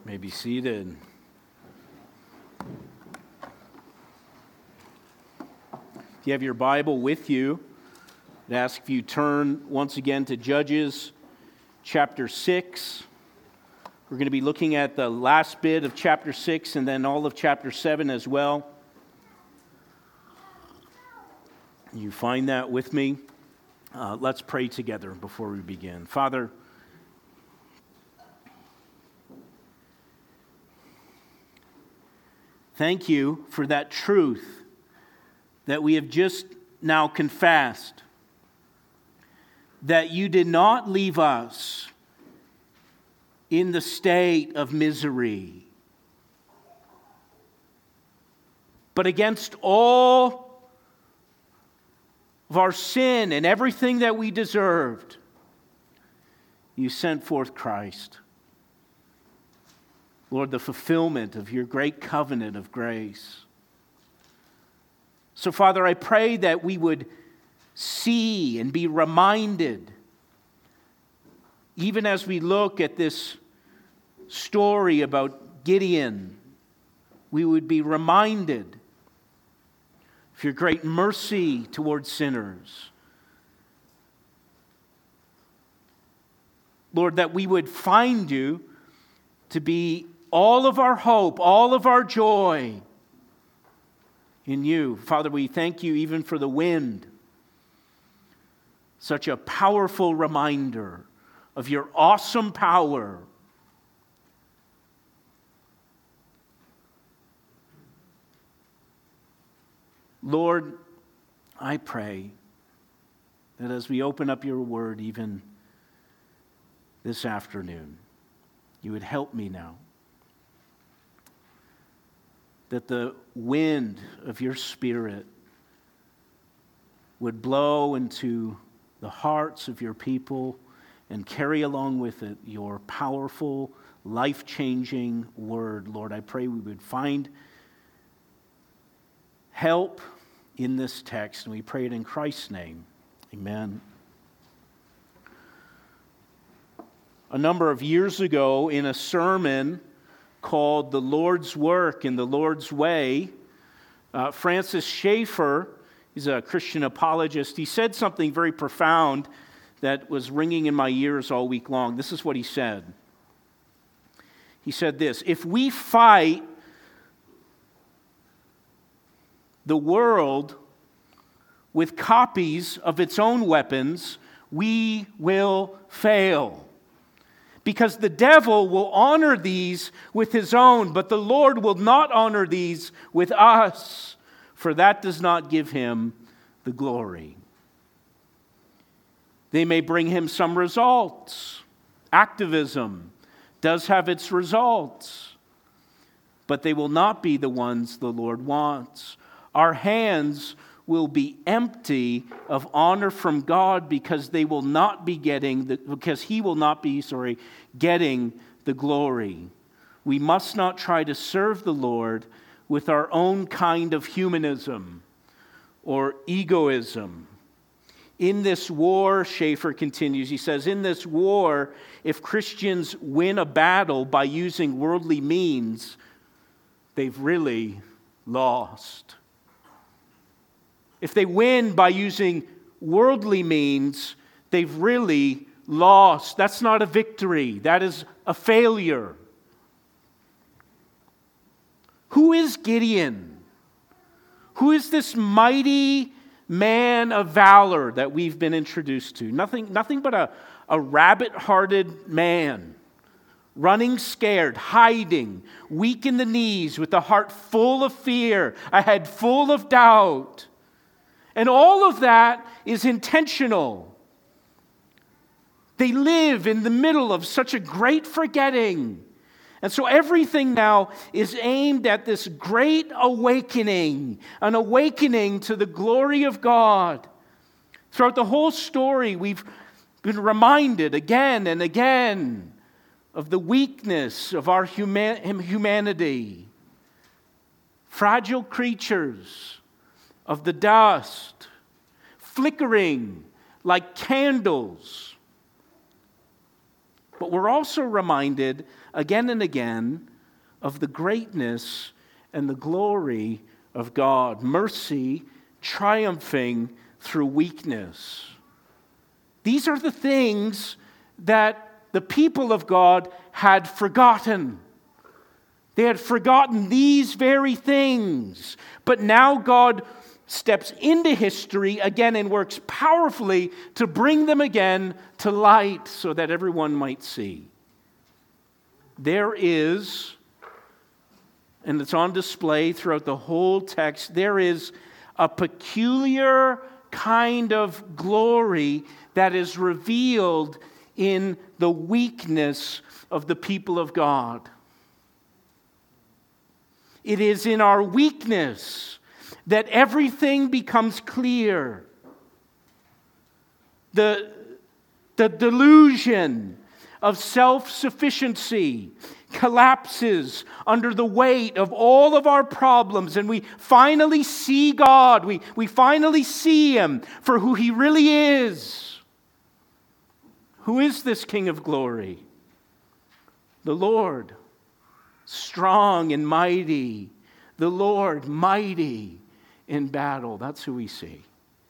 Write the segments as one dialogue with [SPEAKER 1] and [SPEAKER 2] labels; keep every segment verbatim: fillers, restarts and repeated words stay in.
[SPEAKER 1] May be seated. If you have your Bible with you, I'd ask if you turn once again to Judges chapter six. We're going to be looking at the last bit of chapter six and then all of chapter seven as well. You find that with me? Uh, let's pray together before we begin. Father, thank you for that truth that we have just now confessed, that you did not leave us in the state of misery, but against all of our sin and everything that we deserved, you sent forth Christ. Lord, the fulfillment of your great covenant of grace. So, Father, I pray that we would see and be reminded, even as we look at this story about Gideon, we would be reminded of your great mercy towards sinners. Lord, that we would find you to be all of our hope, all of our joy in you. Father, we thank you even for the wind. Such a powerful reminder of your awesome power. Lord, I pray that as we open up your word even this afternoon, you would help me now. That the wind of your Spirit would blow into the hearts of your people and carry along with it your powerful, life-changing word. Lord, I pray we would find help in this text, and we pray it in Christ's name. Amen. A number of years ago, in a sermon called The Lord's Work and the Lord's Way, uh, Francis Schaeffer, he's a Christian apologist, he said something very profound that was ringing in my ears all week long. This is what he said. He said this: if we fight the world with copies of its own weapons, we will fail. Because the devil will honor these with his own, but the Lord will not honor these with us, for that does not give him the glory. They may bring him some results. Activism does have its results, but they will not be the ones the Lord wants. Our hands will be empty of honor from God because they will not be getting the, because he will not be, sorry, getting the glory. We must not try to serve the Lord with our own kind of humanism or egoism. In this war, Schaeffer continues, he says, in this war, if Christians win a battle by using worldly means, they've really lost. If they win by using worldly means, they've really lost. That's not a victory. That is a failure. Who is Gideon? Who is this mighty man of valor that we've been introduced to? Nothing, nothing but a, a rabbit-hearted man, running scared, hiding, weak in the knees, with a heart full of fear, a head full of doubt. And all of that is intentional. They live in the middle of such a great forgetting. And so everything now is aimed at this great awakening, an awakening to the glory of God. Throughout the whole story, we've been reminded again and again of the weakness of our human- humanity. Fragile creatures of the dust, flickering like candles But we're also reminded again and again of the greatness and the glory of God. Mercy triumphing through weakness. These are the things that the people of God had forgotten. They had forgotten these very things. But now God steps into history again and works powerfully to bring them again to light so that everyone might see. There is, and it's on display throughout the whole text, there is a peculiar kind of glory that is revealed in the weakness of the people of God. It is in our weakness that everything becomes clear. The, the delusion of self-sufficiency collapses under the weight of all of our problems, and we finally see God. We, we finally see Him for who He really is. Who is this King of glory? The Lord, strong and mighty. The Lord, mighty in battle. That's who we see.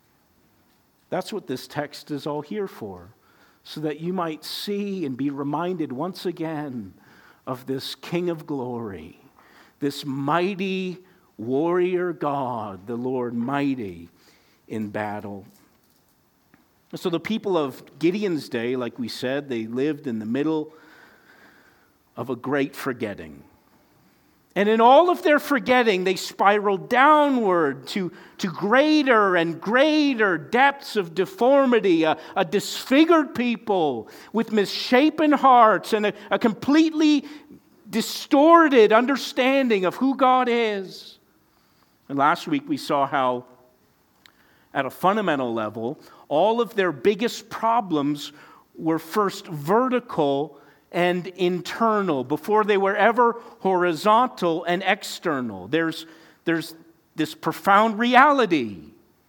[SPEAKER 1] That's what this text is all here for, so that you might see and be reminded once again of this King of glory, this mighty warrior God, the Lord mighty in battle. So the people of Gideon's day, like we said, they lived in the middle of a great forgetting. And in all of their forgetting, they spiraled downward to, to greater and greater depths of deformity, a, a disfigured people with misshapen hearts and a, a completely distorted understanding of who God is. And last week we saw how, at a fundamental level, all of their biggest problems were first vertical and internal, before they were ever horizontal and external. There's, there's this profound reality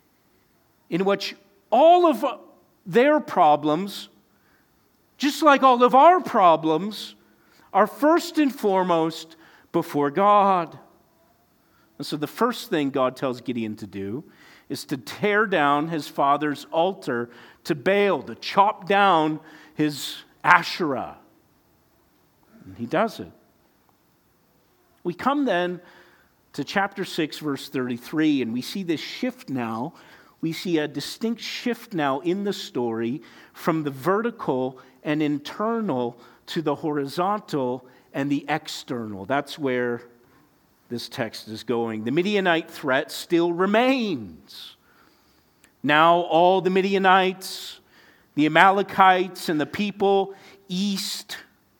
[SPEAKER 1] in which all of their problems, just like all of our problems, are first and foremost before God. And so the first thing God tells Gideon to do is to tear down his father's altar to Baal, to chop down his Asherah. And he does it. We come then to chapter six, verse thirty-three, and we see this shift now. We see a distinct shift now in the story from the vertical and internal to the horizontal and the external. That's where this text is going. The Midianite threat still remains. Now all the Midianites, the Amalekites, and the people east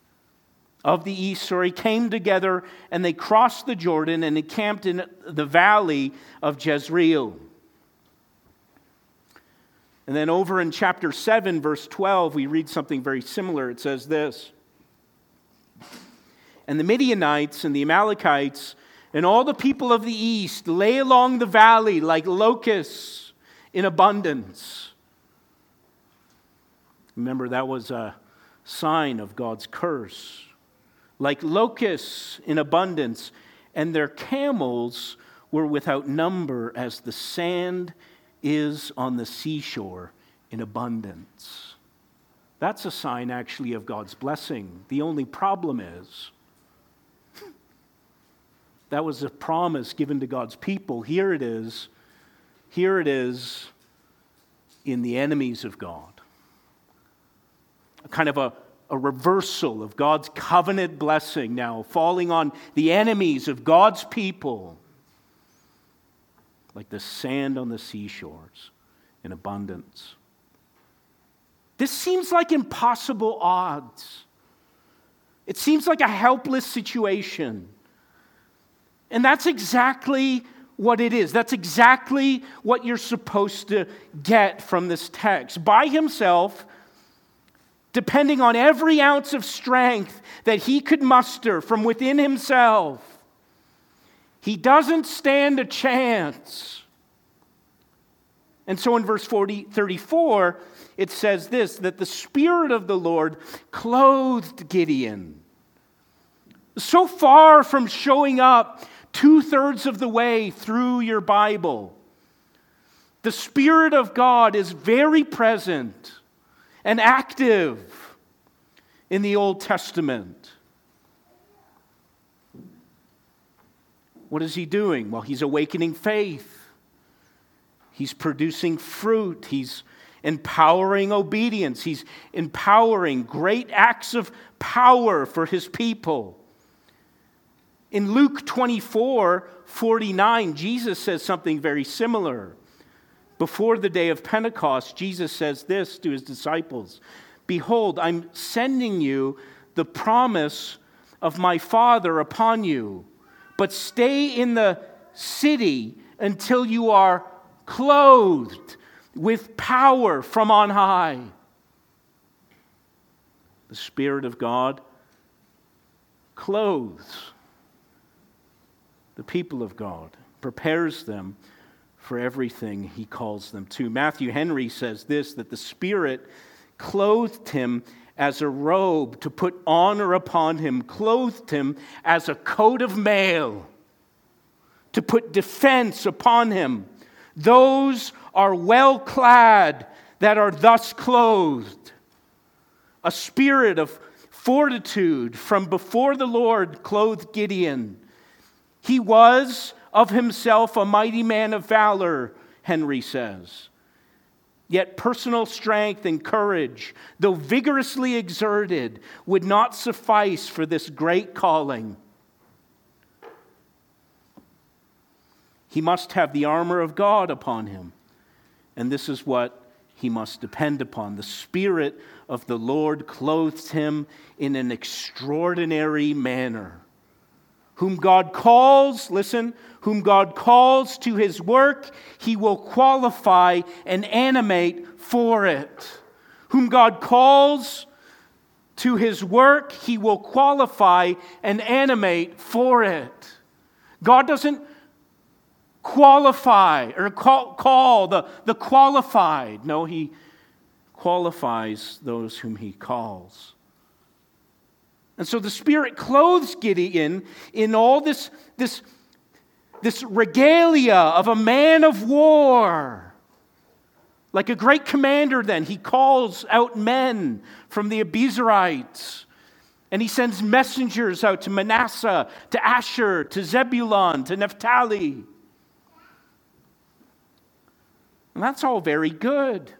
[SPEAKER 1] of the east, sorry, came together and they crossed the Jordan and encamped in the valley of Jezreel. And then over in chapter seven, verse twelve, we read something very similar. It says this: "And the Midianites and the Amalekites and all the people of the east lay along the valley like locusts in abundance." Remember, that was a sign of God's curse. Like locusts in abundance, and their camels were without number as the sand is on the seashore in abundance. That's a sign actually of God's blessing. The only problem is, that was a promise given to God's people. Here it is, here it is in the enemies of God. A kind of a A reversal of God's covenant blessing now falling on the enemies of God's people, like the sand on the seashores in abundance. This seems like impossible odds. It seems like a helpless situation. And that's exactly what it is. That's exactly what you're supposed to get from this text. By himself, depending on every ounce of strength that he could muster from within himself, he doesn't stand a chance. And so in verse forty, thirty-four, it says this, that the Spirit of the Lord clothed Gideon. So far from showing up two-thirds of the way through your Bible, the Spirit of God is very present and active in the Old Testament. What is he doing? Well, he's awakening faith. He's producing fruit. He's empowering obedience. He's empowering great acts of power for his people. In Luke twenty-four forty-nine, Jesus says something very similar. Before the day of Pentecost, Jesus says this to his disciples, "Behold, I'm sending you the promise of my Father upon you, but stay in the city until you are clothed with power from on high." The Spirit of God clothes the people of God, prepares them for everything he calls them to. Matthew Henry says this, that the Spirit clothed him as a robe to put honor upon him, clothed him as a coat of mail to put defense upon him. Those are well clad that are thus clothed. A spirit of fortitude from before the Lord clothed Gideon. He was of himself a mighty man of valor, Henry says. Yet personal strength and courage, though vigorously exerted, would not suffice for this great calling. He must have the armor of God upon him. And this is what he must depend upon. The Spirit of the Lord clothes him in an extraordinary manner. Whom God calls, listen, whom God calls to his work, he will qualify and animate for it. Whom God calls to his work, he will qualify and animate for it. God doesn't qualify or call, call the, the qualified. No, he qualifies those whom he calls. And so the Spirit clothes Gideon in all this, this, this regalia of a man of war. Like a great commander then, he calls out men from the Abiezrites. And he sends messengers out to Manasseh, to Asher, to Zebulun, to Naphtali. And that's all very good.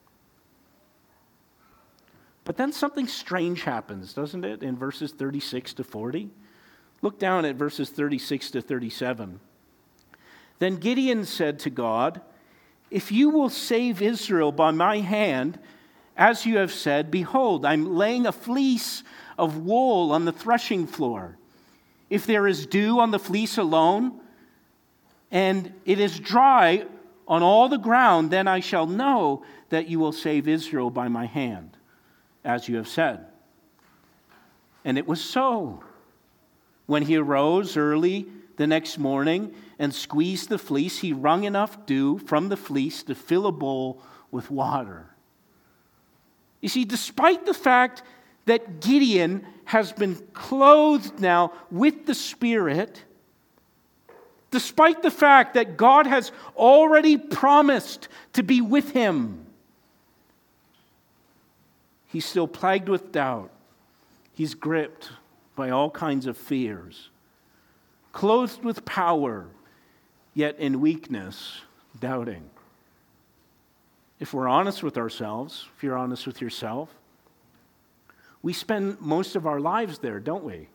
[SPEAKER 1] But then something strange happens, doesn't it, in verses thirty-six to forty? Look down at verses thirty-six to thirty-seven. Then Gideon said to God, "If you will save Israel by my hand, as you have said, behold, I'm laying a fleece of wool on the threshing floor. If there is dew on the fleece alone, and it is dry on all the ground, then I shall know that you will save Israel by my hand, as you have said." And it was so. When he arose early the next morning and squeezed the fleece, he wrung enough dew from the fleece to fill a bowl with water. You see, despite the fact that Gideon has been clothed now with the Spirit, despite the fact that God has already promised to be with him, he's still plagued with doubt. He's gripped by all kinds of fears. Clothed with power, yet in weakness, doubting. If we're honest with ourselves, if you're honest with yourself, we spend most of our lives there, don't we?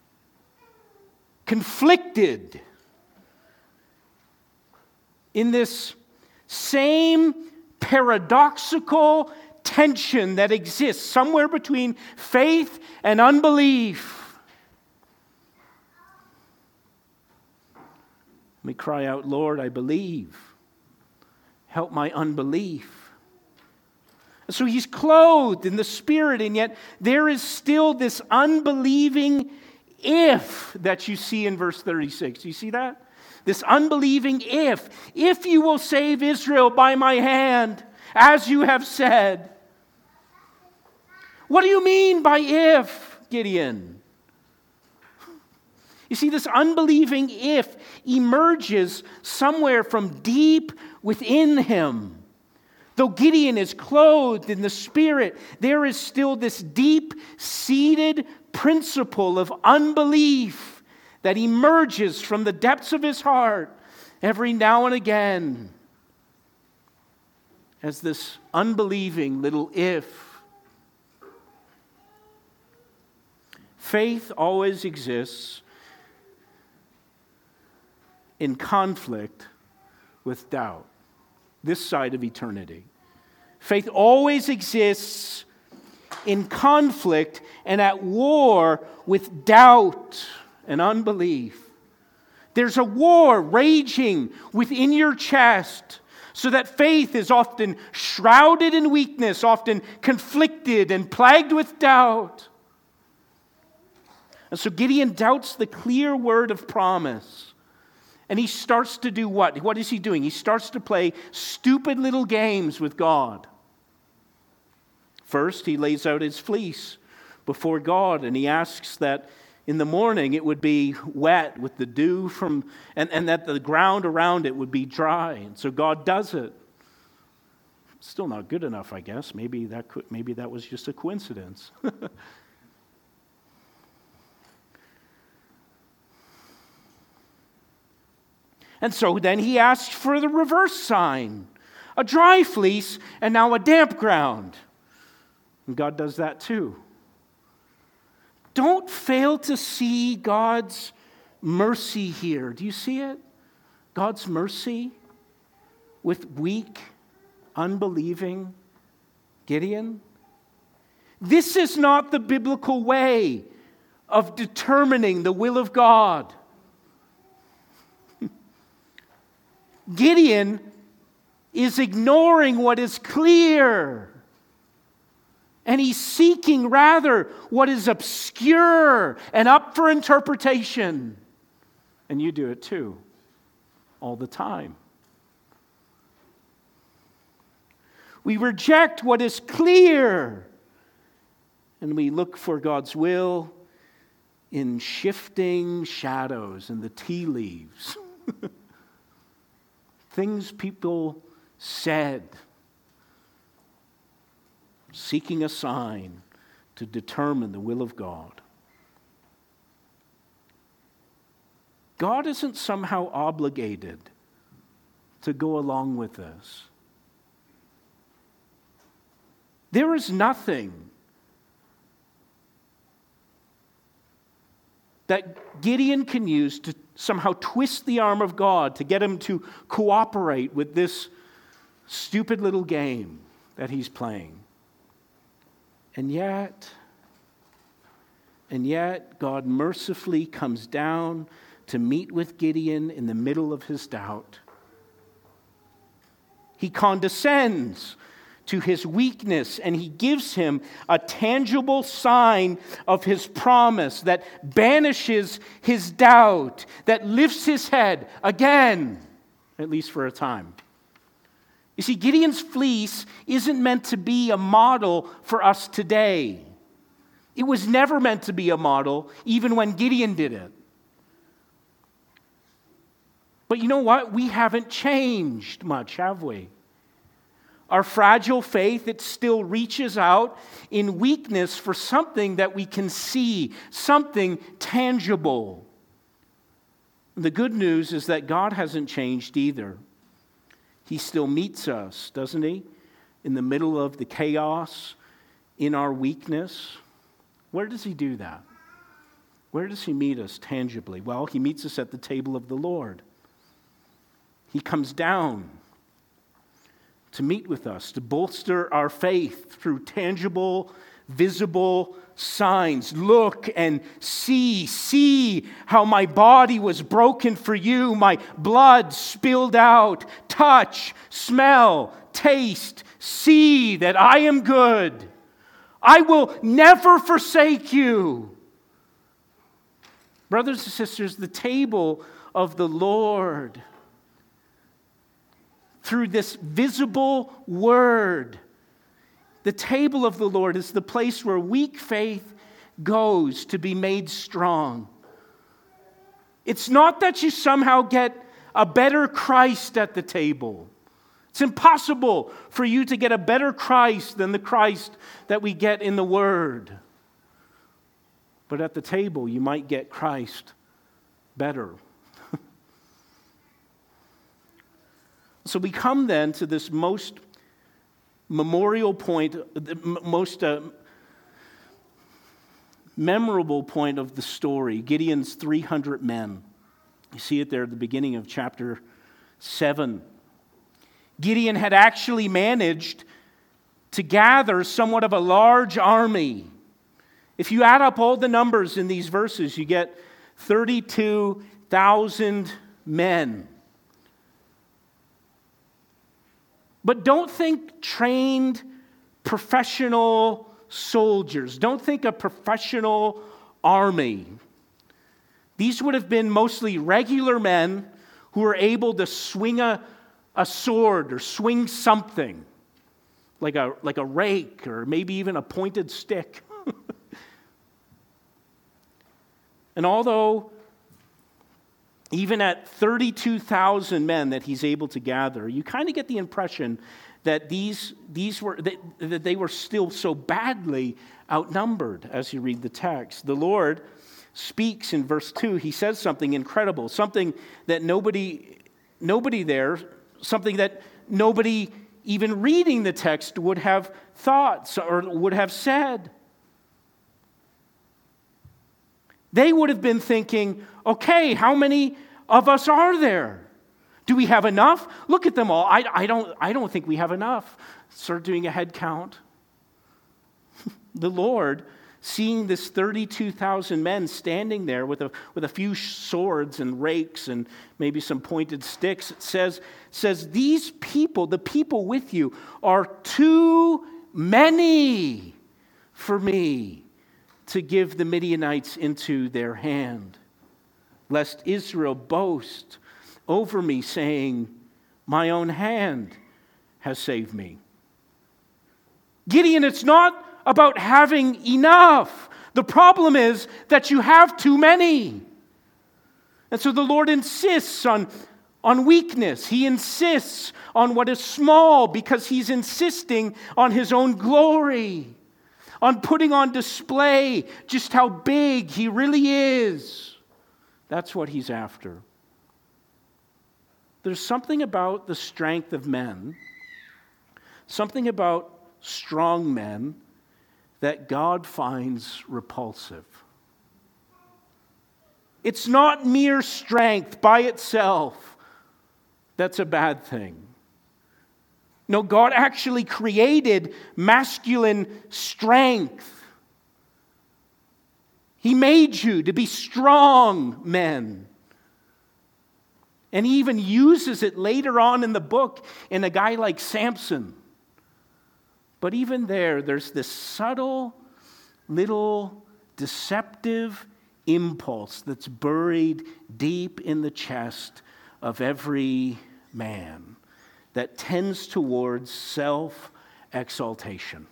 [SPEAKER 1] Conflicted in this same paradoxical tension that exists somewhere between faith and unbelief. We cry out, "Lord, I believe. Help my unbelief." So he's clothed in the Spirit, and yet there is still this unbelieving if that you see in verse thirty-six. Do you see that? This unbelieving if. If you will save Israel by my hand, as you have said. What do you mean by if, Gideon? You see, this unbelieving if emerges somewhere from deep within him. Though Gideon is clothed in the Spirit, there is still this deep-seated principle of unbelief that emerges from the depths of his heart every now and again as this unbelieving little if. Faith always exists in conflict with doubt. This side of eternity. Faith always exists in conflict and at war with doubt and unbelief. There's a war raging within your chest, so that faith is often shrouded in weakness, often conflicted and plagued with doubt. And so Gideon doubts the clear word of promise. And he starts to do what? What is he doing? He starts to play stupid little games with God. First, he lays out his fleece before God, and he asks that in the morning it would be wet with the dew from, and, and that the ground around it would be dry. And so God does it. Still not good enough, I guess. Maybe that could, maybe that was just a coincidence. And so then he asked for the reverse sign, a dry fleece and now a damp ground. And God does that too. Don't fail to see God's mercy here. Do you see it? God's mercy with weak, unbelieving Gideon. This is not the biblical way of determining the will of God. Gideon is ignoring what is clear. And he's seeking rather what is obscure and up for interpretation. And you do it too, all the time. We reject what is clear. And we look for God's will in shifting shadows and the tea leaves. Things people said, seeking a sign to determine the will of God. God isn't somehow obligated to go along with this. There is nothing that Gideon can use to somehow twist the arm of God to get him to cooperate with this stupid little game that he's playing. And yet, and yet, God mercifully comes down to meet with Gideon in the middle of his doubt. He condescends to his weakness, and he gives him a tangible sign of his promise that banishes his doubt, that lifts his head again, at least for a time. You see, Gideon's fleece isn't meant to be a model for us today. It was never meant to be a model, even when Gideon did it. But you know what? We haven't changed much, have we? Our fragile faith, it still reaches out in weakness for something that we can see, something tangible. The good news is that God hasn't changed either. He still meets us, doesn't he? In the middle of the chaos, in our weakness. Where does he do that? Where does he meet us tangibly? Well, he meets us at the table of the Lord. He comes down to meet with us, to bolster our faith through tangible, visible signs. Look and see, see how my body was broken for you, my blood spilled out. Touch, smell, taste, see that I am good. I will never forsake you. Brothers and sisters, the table of the Lord. Through this visible word. The table of the Lord is the place where weak faith goes to be made strong. It's not that you somehow get a better Christ at the table. It's impossible for you to get a better Christ than the Christ that we get in the Word. But at the table, you might get Christ better. So we come then to this most memorial point, the most uh, memorable point of the story, Gideon's three hundred men. You see it there at the beginning of chapter seven. Gideon had actually managed to gather somewhat of a large army. If you add up all the numbers in these verses, you get thirty-two thousand men. But don't think trained professional soldiers. Don't think a professional army. These would have been mostly regular men who were able to swing a, a sword or swing something, like a, like a rake or maybe even a pointed stick. And although even at thirty-two thousand men that he's able to gather, you kind of get the impression that these, these were that, that they were still so badly outnumbered as you read the text. The Lord speaks in verse two. He says something incredible, something that nobody, nobody there, something that nobody even reading the text would have thought or would have said. They would have been thinking, okay, how many of us are there? Do we have enough? Look at them all. I, I, don't, I don't think we have enough. Start doing a head count. The Lord, seeing this thirty-two thousand men standing there with a, with a few swords and rakes and maybe some pointed sticks, it says, says, these people, the people with you, are too many for me to give the Midianites into their hand, lest Israel boast over me, saying, my own hand has saved me. Gideon, it's not about having enough. The problem is that you have too many. And so the Lord insists on, on weakness. He insists on what is small because he's insisting on his own glory, on putting on display just how big he really is. That's what he's after. There's something about the strength of men, something about strong men that God finds repulsive. It's not mere strength by itself that's a bad thing. No, God actually created masculine strength. He made you to be strong men. And he even uses it later on in the book in a guy like Samson. But even there, there's this subtle, little, deceptive impulse that's buried deep in the chest of every man that tends towards self-exaltation.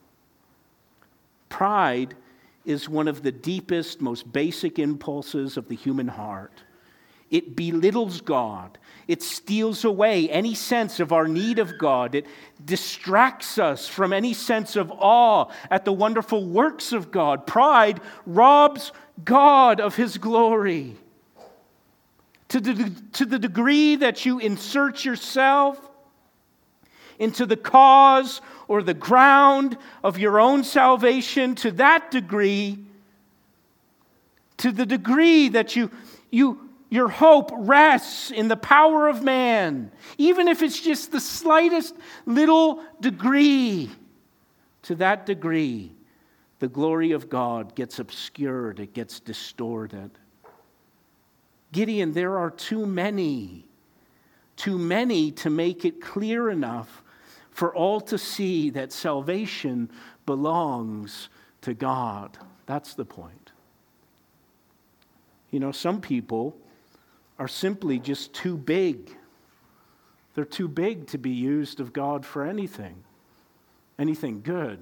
[SPEAKER 1] Pride is one of the deepest, most basic impulses of the human heart. It belittles God. It steals away any sense of our need of God. It distracts us from any sense of awe at the wonderful works of God. Pride robs God of his glory. To the, to the degree that you insert yourself into the cause or the ground of your own salvation, to that degree, to the degree that you, you, your hope rests in the power of man, even if it's just the slightest little degree, to that degree, the glory of God gets obscured, it gets distorted. Gideon, there are too many, too many to make it clear enough for all to see that salvation belongs to God. That's the point. You know, some people are simply just too big. They're too big to be used of God for anything, anything good.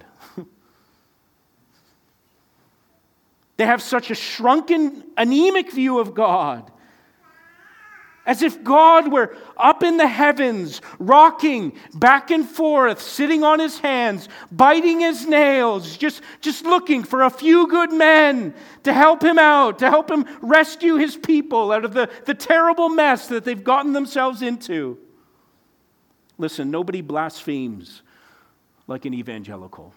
[SPEAKER 1] They have such a shrunken, anemic view of God, as if God were up in the heavens, rocking back and forth, sitting on his hands, biting his nails, just, just looking for a few good men to help him out, to help him rescue his people out of the, the terrible mess that they've gotten themselves into. Listen, nobody blasphemes like an evangelical.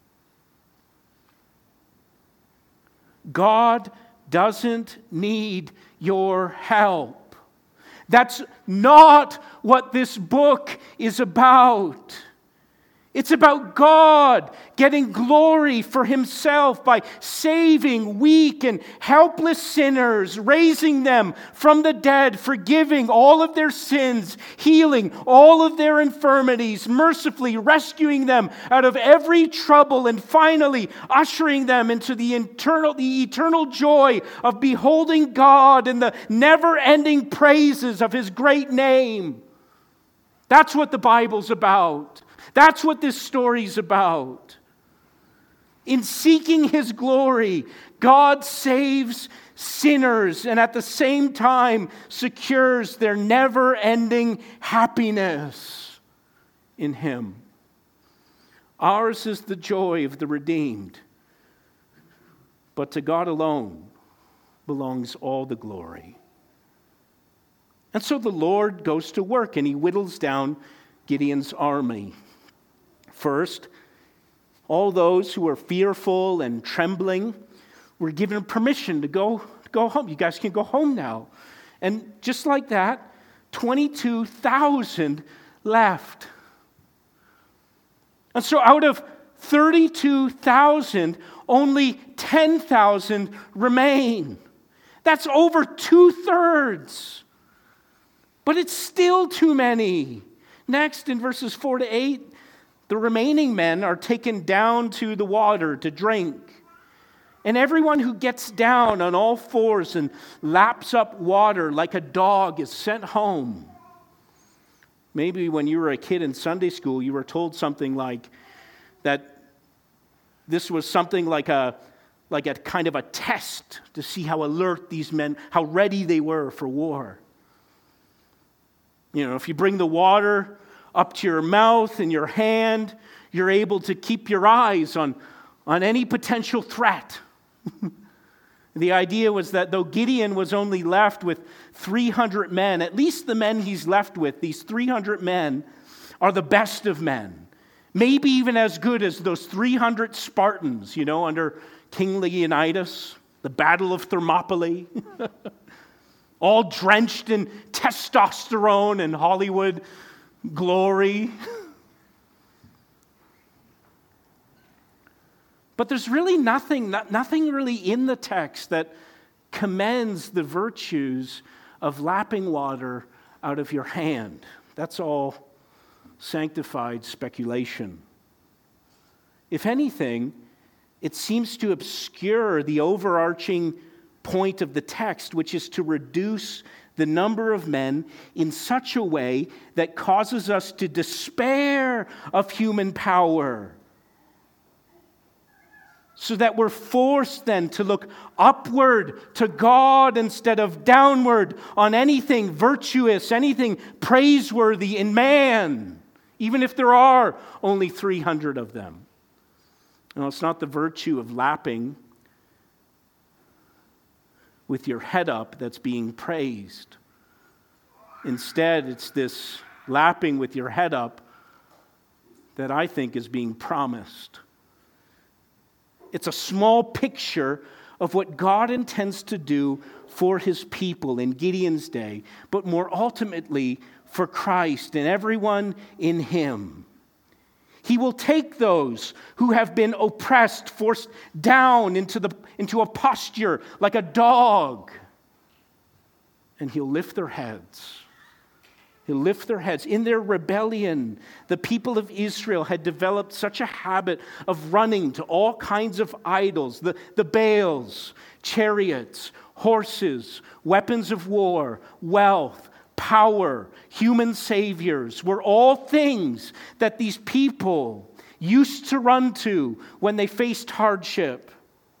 [SPEAKER 1] God doesn't need your help. That's not what this book is about. It's about God getting glory for himself by saving weak and helpless sinners, raising them from the dead, forgiving all of their sins, healing all of their infirmities, mercifully rescuing them out of every trouble, and finally ushering them into the eternal, the eternal joy of beholding God and the never-ending praises of his great name. That's what the Bible's about. That's what this story's about. In seeking his glory, God saves sinners and at the same time secures their never-ending happiness in him. Ours is the joy of the redeemed, but to God alone belongs all the glory. And so the Lord goes to work and he whittles down Gideon's army. First, all those who were fearful and trembling were given permission to go, to go home. You guys can go home now. And just like that, twenty-two thousand left. And so out of thirty-two thousand, only ten thousand remain. That's over two-thirds. But it's still too many. Next, in verses four to eight, the remaining men are taken down to the water to drink. And everyone who gets down on all fours and laps up water like a dog is sent home. Maybe when you were a kid in Sunday school, you were told something like that this was something like a, like a kind of a test to see how alert these men, how ready they were for war. You know, if you bring the water up to your mouth and your hand, you're able to keep your eyes on, on any potential threat. The idea was that though Gideon was only left with three hundred men, at least the men he's left with, these three hundred men, are the best of men. Maybe even as good as those three hundred Spartans, you know, under King Leonidas, the Battle of Thermopylae. All drenched in testosterone and Hollywood glory. But there's really nothing, nothing really in the text that commends the virtues of lapping water out of your hand. That's all sanctified speculation. If anything, it seems to obscure the overarching point of the text, which is to reduce the number of men in such a way that causes us to despair of human power, so that we're forced then to look upward to God instead of downward on anything virtuous, anything praiseworthy in man, even if there are only three hundred of them. No, it's not the virtue of lapping with your head up that's being praised. Instead, it's this lapping with your head up that I think is being promised. It's a small picture of what God intends to do for his people in Gideon's day, but more ultimately for Christ and everyone in him. He will take those who have been oppressed, forced down into, the, into a posture like a dog, and he'll lift their heads, He'll lift their heads. In their rebellion, the people of Israel had developed such a habit of running to all kinds of idols, the, the Baals, chariots, horses, weapons of war, wealth, power, human saviors, were all things that these people used to run to when they faced hardship.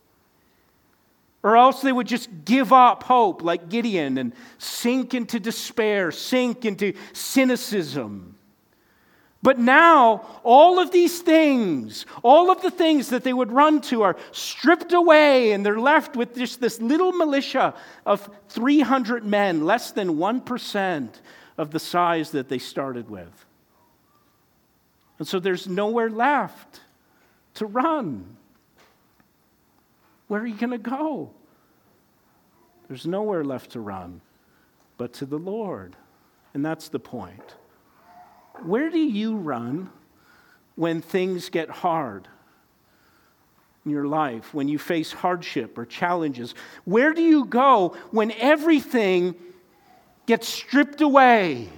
[SPEAKER 1] Or else they would just give up hope like Gideon and sink into despair, sink into cynicism. But now, all of these things, all of the things that they would run to are stripped away, and they're left with just this little militia of three hundred men, less than one percent of the size that they started with. And so there's nowhere left to run. Where are you going to go? There's nowhere left to run but to the Lord. And that's the point. Where do you run when things get hard in your life, when you face hardship or challenges? Where do you go when everything gets stripped away?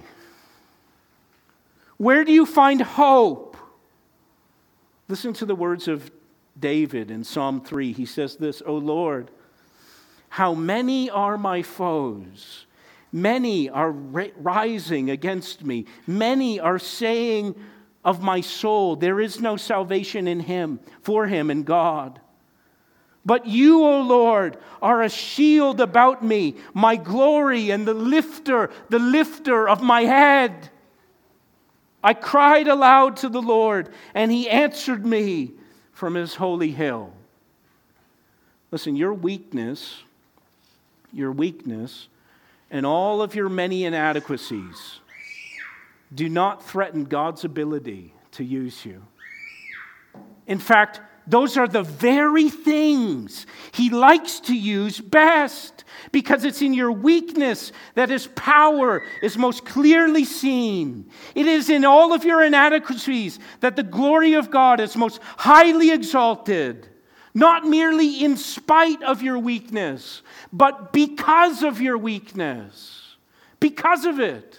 [SPEAKER 1] Where do you find hope? Listen to the words of David in Psalm three. He says this, "O Lord, how many are my foes? Many are rising against me. Many are saying of my soul, there is no salvation in him, for him in God. But you, O Lord, are a shield about me, my glory and the lifter, the lifter of my head. I cried aloud to the Lord, and he answered me from his holy hill." Listen, your weakness, your weakness, and all of your many inadequacies do not threaten God's ability to use you. In fact, those are the very things He likes to use best, because it's in your weakness that His power is most clearly seen. It is in all of your inadequacies that the glory of God is most highly exalted. Not merely in spite of your weakness, but because of your weakness. Because of it.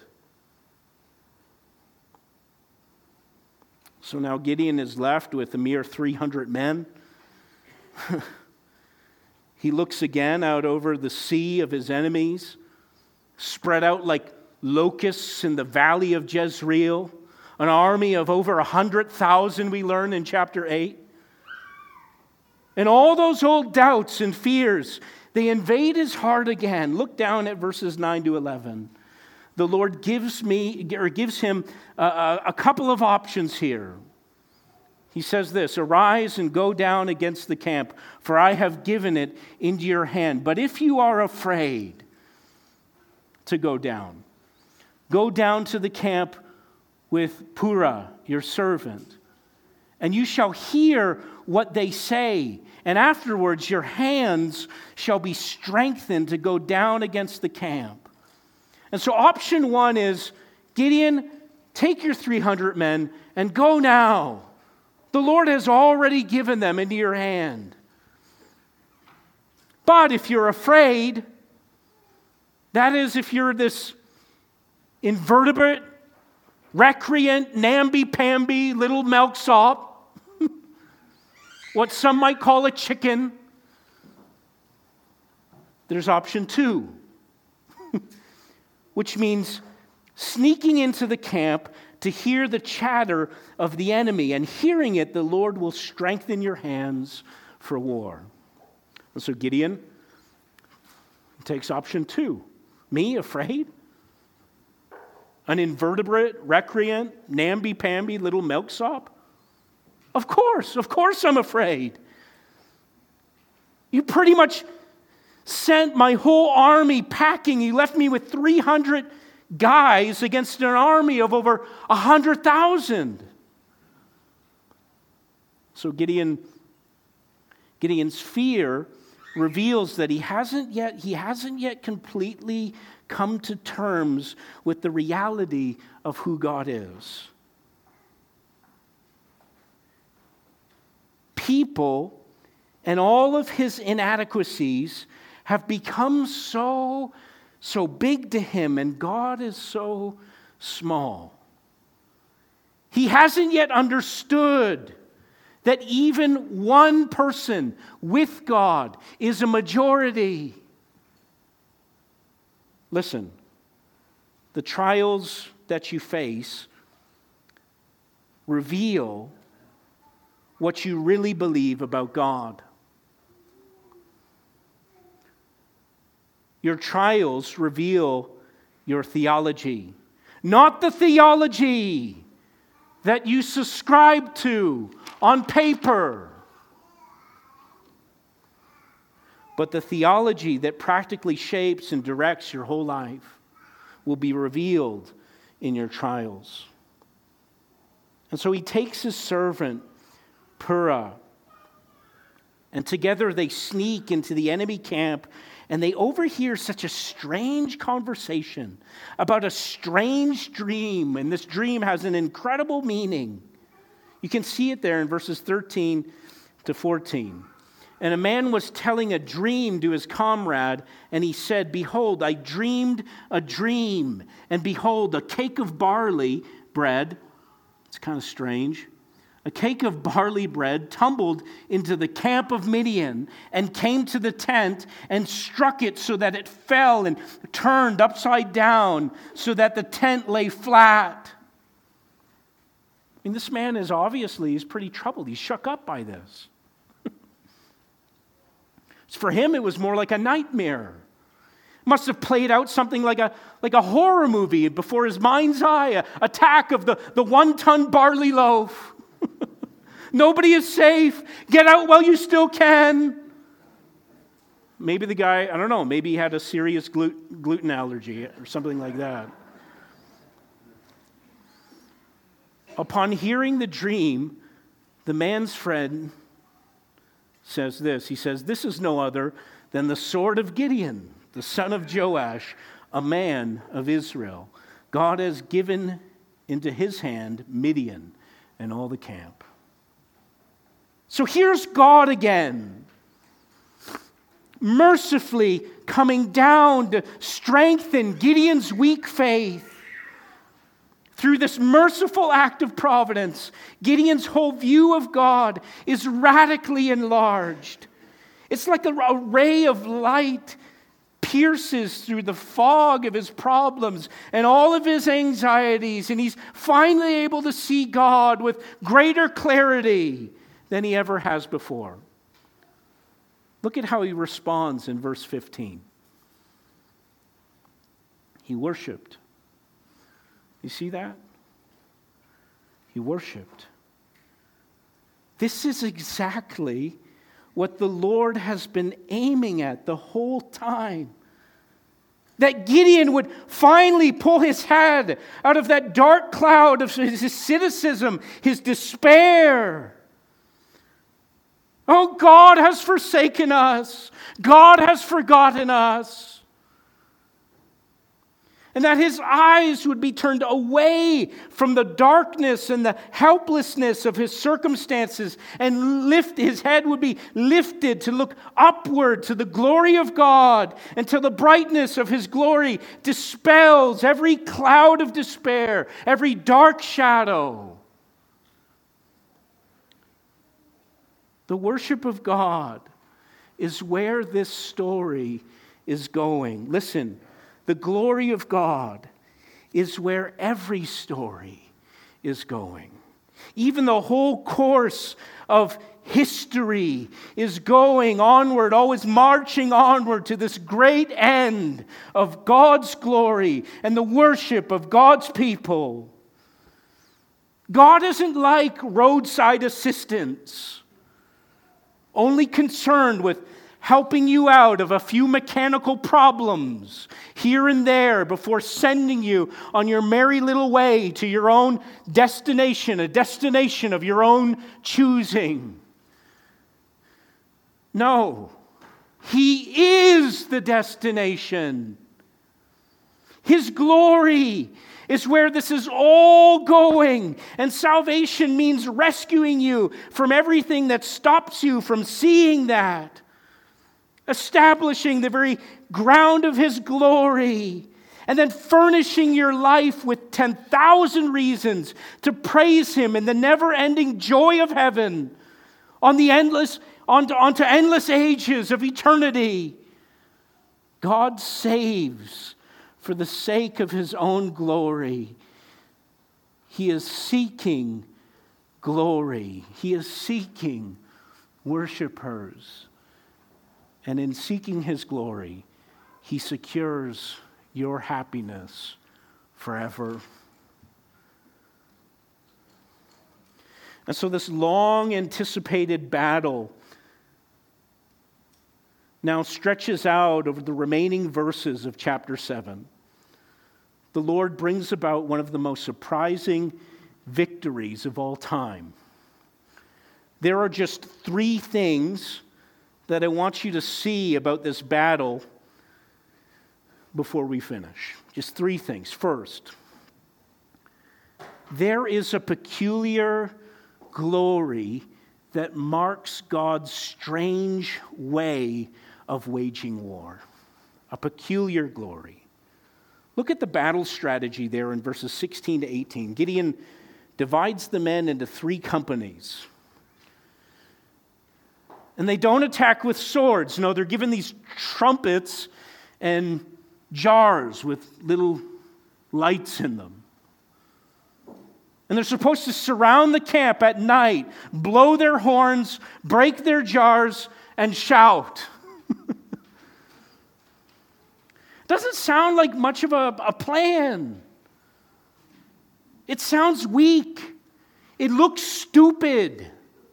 [SPEAKER 1] So now Gideon is left with a mere three hundred men. He looks again out over the sea of his enemies, spread out like locusts in the valley of Jezreel, an army of over one hundred thousand, we learn in chapter eight. And all those old doubts and fears, they invade his heart again. Look down at verses nine to eleven. The Lord gives me, or gives him a, a couple of options here. He says this, "Arise and go down against the camp, for I have given it into your hand. But if you are afraid to go down, go down to the camp with Purah, your servant, and you shall hear what they say, and afterwards your hands shall be strengthened to go down against the camp." And so option one is, Gideon, take your three hundred men and go now. The Lord has already given them into your hand. But if you're afraid, that is, if you're this invertebrate, recreant, namby-pamby little milksop, what some might call a chicken, there's option two, which means sneaking into the camp to hear the chatter of the enemy, and hearing it, the Lord will strengthen your hands for war. And so Gideon takes option two. Me, afraid? An invertebrate, recreant, namby-pamby little milksop? Of course, of course I'm afraid. You pretty much sent my whole army packing. You left me with three hundred guys against an army of over one hundred thousand. So Gideon, Gideon's fear reveals that he hasn't yet, he hasn't yet completely come to terms with the reality of who God is. People and all of his inadequacies have become so, so big to him, and God is so small. He hasn't yet understood that even one person with God is a majority. Listen, the trials that you face reveal what you really believe about God. Your trials reveal your theology, not the theology that you subscribe to on paper, but the theology that practically shapes and directs your whole life will be revealed in your trials. And so he takes his servant, Purah, and together they sneak into the enemy camp, and they overhear such a strange conversation about a strange dream. And this dream has an incredible meaning. You can see it there in verses thirteen to fourteen. And a man was telling a dream to his comrade, and he said, "Behold, I dreamed a dream, and behold, a cake of barley bread," it's kind of strange, "a cake of barley bread tumbled into the camp of Midian and came to the tent and struck it so that it fell and turned upside down so that the tent lay flat." I mean, this man is obviously, he's pretty troubled. He's shook up by this. For him, it was more like a nightmare. Must have played out something like a, like a horror movie before his mind's eye, an attack of the, the one-ton barley loaf. Nobody is safe. Get out while you still can. Maybe the guy, I don't know, maybe he had a serious glut- gluten allergy or something like that. Upon hearing the dream, the man's friend says this. He says, "This is no other than the sword of Gideon, the son of Joash, a man of Israel. God has given into his hand Midian and all the camp." So here's God again, mercifully coming down to strengthen Gideon's weak faith. Through this merciful act of providence, Gideon's whole view of God is radically enlarged. It's like a, a ray of light pierces through the fog of his problems and all of his anxieties, and he's finally able to see God with greater clarity than he ever has before. Look at how he responds in verse fifteen. He worshiped. You see that? He worshiped. This is exactly what the Lord has been aiming at the whole time. That Gideon would finally pull his head out of that dark cloud of his cynicism, his despair. Oh, God has forsaken us. God has forgotten us. And that his eyes would be turned away from the darkness and the helplessness of his circumstances, and lift his head would be lifted to look upward to the glory of God, until the brightness of his glory dispels every cloud of despair, every dark shadow. The worship of God is where this story is going. Listen. The glory of God is where every story is going. Even the whole course of history is going onward, always marching onward to this great end of God's glory and the worship of God's people. God isn't like roadside assistance, only concerned with helping you out of a few mechanical problems here and there before sending you on your merry little way to your own destination, a destination of your own choosing. No, He is the destination. His glory is where this is all going. And salvation means rescuing you from everything that stops you from seeing that. Establishing the very ground of His glory, and then furnishing your life with ten thousand reasons to praise him in the never-ending joy of heaven on the endless, onto, onto endless ages of eternity. God saves for the sake of his own glory. He is seeking glory. He is seeking worshipers. And in seeking his glory, he secures your happiness forever. And so this long anticipated battle now stretches out over the remaining verses of chapter seven. The Lord brings about one of the most surprising victories of all time. There are just three things that I want you to see about this battle before we finish. Just three things. First, there is a peculiar glory that marks God's strange way of waging war. A peculiar glory. Look at the battle strategy there in verses sixteen to eighteen. Gideon divides the men into three companies. And they don't attack with swords. No, they're given these trumpets and jars with little lights in them. And they're supposed to surround the camp at night, blow their horns, break their jars, and shout. Doesn't sound like much of a, a plan. It sounds weak. It looks stupid.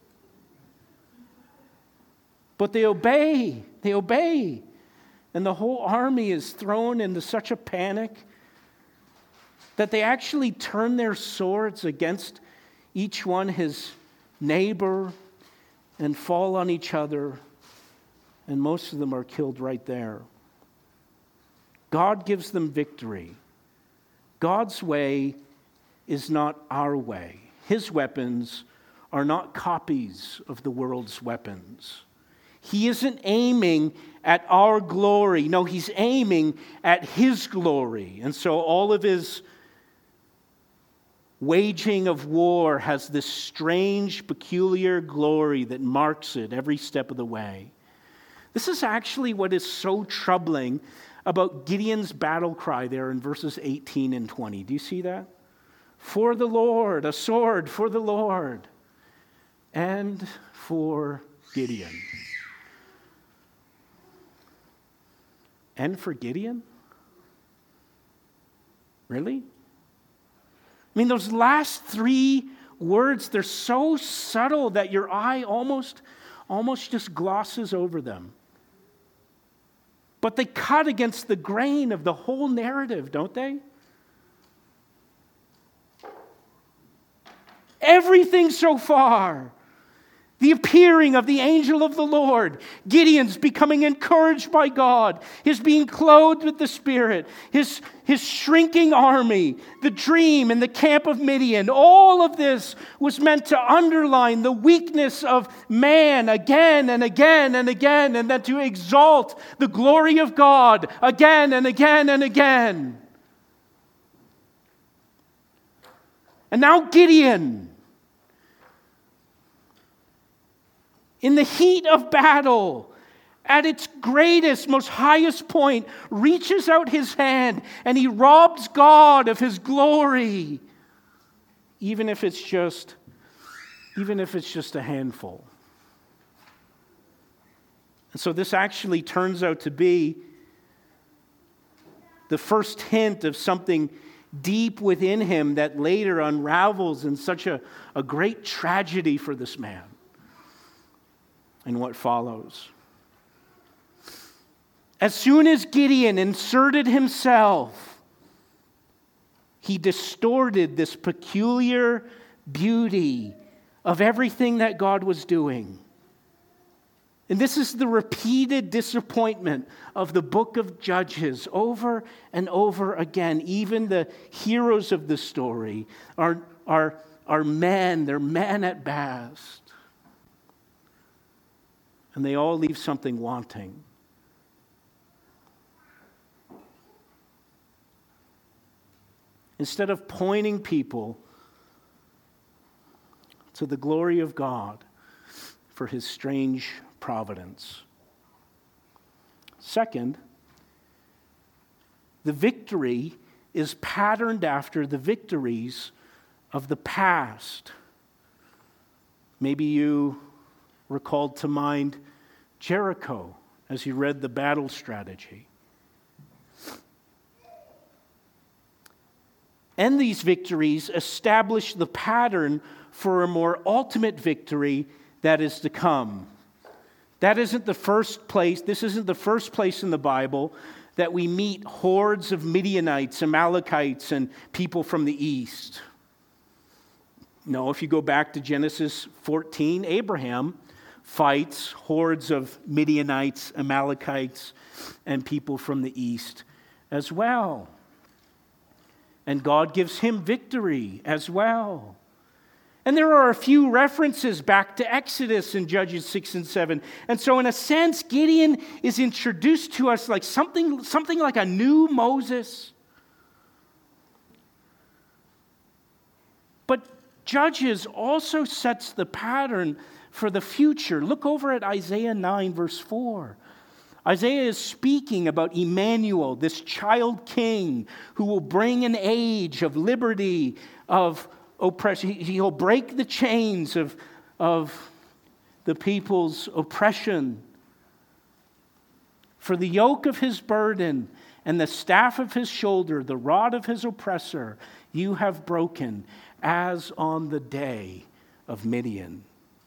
[SPEAKER 1] But they obey. They obey. And the whole army is thrown into such a panic that they actually turn their swords against each one his neighbor and fall on each other. And most of them are killed right there. God gives them victory. God's way is not our way. His weapons are not copies of the world's weapons. He isn't aiming at our glory. No, he's aiming at his glory. And so all of his waging of war has this strange, peculiar glory that marks it every step of the way. This is actually what is so troubling about Gideon's battle cry there in verses eighteen and twenty. Do you see that? For the Lord, a sword for the Lord, and for Gideon. And for Gideon? Really? I mean, those last three words, they're so subtle that your eye almost, almost just glosses over them. But they cut against the grain of the whole narrative, don't they? Everything so far. The appearing of the angel of the Lord, Gideon's becoming encouraged by God, his being clothed with the Spirit, his, his shrinking army, the dream in the camp of Midian. All of this was meant to underline the weakness of man again and again and again, and then to exalt the glory of God again and again and again. And now Gideon, in the heat of battle, at its greatest, most highest point, reaches out his hand and he robs God of his glory, even if it's just, even if it's just a handful. And so this actually turns out to be the first hint of something deep within him that later unravels in such a, a great tragedy for this man. And what follows. As soon as Gideon inserted himself, he distorted this peculiar beauty of everything that God was doing. And this is the repeated disappointment of the book of Judges over and over again. Even the heroes of the story are, are, are men, they're men at best. And they all leave something wanting. instead of pointing people to the glory of God for his strange providence. Second, the victory is patterned after the victories of the past. Maybe you recalled to mind Jericho as you read the battle strategy. And these victories establish the pattern for a more ultimate victory that is to come. That isn't the first place, this isn't the first place in the Bible that we meet hordes of Midianites, Amalekites, and people from the east. No, if you go back to Genesis fourteen, Abraham fights hordes of Midianites, Amalekites, and people from the east as well. And God gives him victory as well. And there are a few references back to Exodus in Judges six and seven. And so in a sense, Gideon is introduced to us like something, something like a new Moses. But Judges also sets the pattern for the future. Look over at Isaiah nine, verse four. Isaiah is speaking about Emmanuel, this child king who will bring an age of liberty, of oppression. He'll break the chains of, of the people's oppression. For the yoke of his burden and the staff of his shoulder, the rod of his oppressor, you have broken, as on the day of Midian.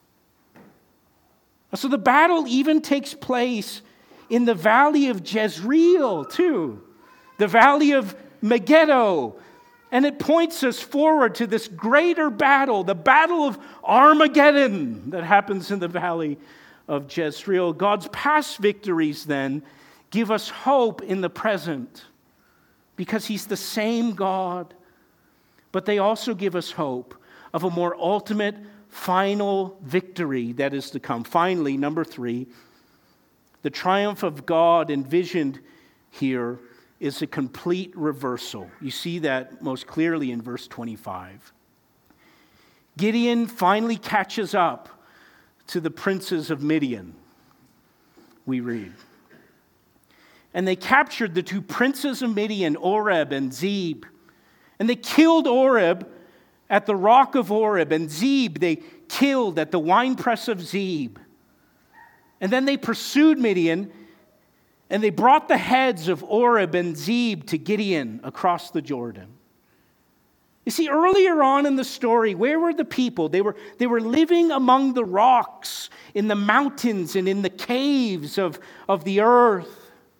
[SPEAKER 1] So the battle even takes place in the valley of Jezreel, too. The valley of Megiddo. And it points us forward to this greater battle, the battle of Armageddon that happens in the valley of Jezreel. God's past victories, then, give us hope in the present because he's the same God. But they also give us hope of a more ultimate, final victory that is to come. Finally, number three, the triumph of God envisioned here is a complete reversal. You see that most clearly in verse twenty-five. Gideon finally catches up to the princes of Midian, we read. And they captured the two princes of Midian, Oreb and Zeb. And they killed Oreb at the rock of Oreb, and Zeb they killed at the winepress of Zeb. And then they pursued Midian, and they brought the heads of Oreb and Zeb to Gideon across the Jordan. You see, earlier on in the story, where were the people? They were, they were living among the rocks, in the mountains, and in the caves of, of the earth.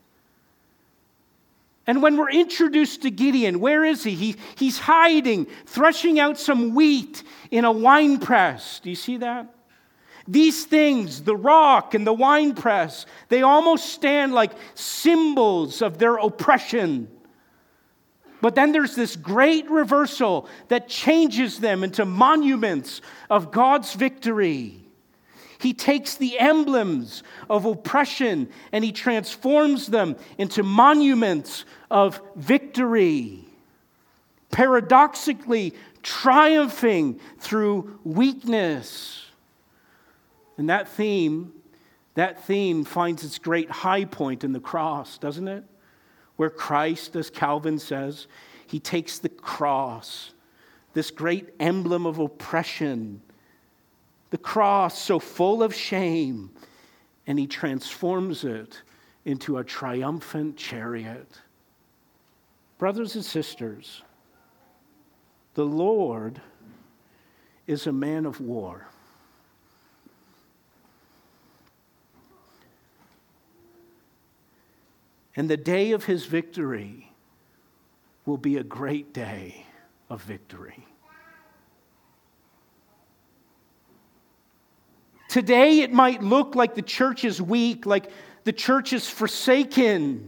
[SPEAKER 1] And when we're introduced to Gideon, where is he? he? He's hiding, threshing out some wheat in a winepress. Do you see that? These things, the rock and the winepress, they almost stand like symbols of their oppression. But then there's this great reversal that changes them into monuments of God's victory. He takes the emblems of oppression and he transforms them into monuments of victory, paradoxically triumphing through weakness. And that theme, that theme finds its great high point in the cross, doesn't it? Where Christ, as Calvin says, he takes the cross, this great emblem of oppression, the cross so full of shame, and he transforms it into a triumphant chariot. Brothers and sisters, the Lord is a man of war. And the day of his victory will be a great day of victory. Today it might look like the church is weak, like the church is forsaken.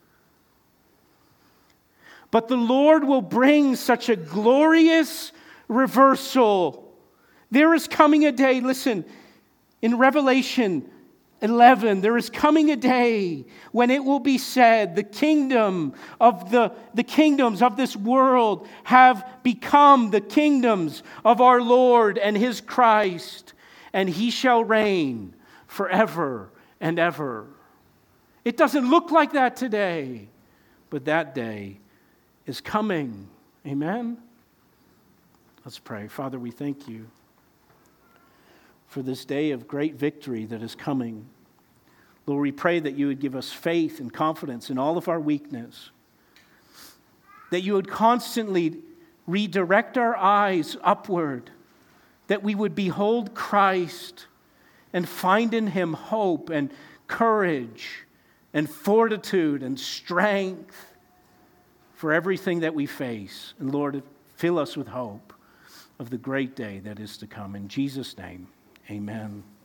[SPEAKER 1] But the Lord will bring such a glorious reversal. There is coming a day, listen, in Revelation, eleven, there is coming a day when it will be said, the kingdom of the, the kingdoms of this world have become the kingdoms of our Lord and his Christ, and he shall reign forever and ever. It doesn't look like that today, but that day is coming. Amen? Let's pray. Father, we thank you for this day of great victory that is coming. Lord, we pray that you would give us faith and confidence in all of our weakness, that you would constantly redirect our eyes upward, that we would behold Christ and find in him hope and courage and fortitude and strength for everything that we face. And Lord, fill us with hope of the great day that is to come. In Jesus' name, amen.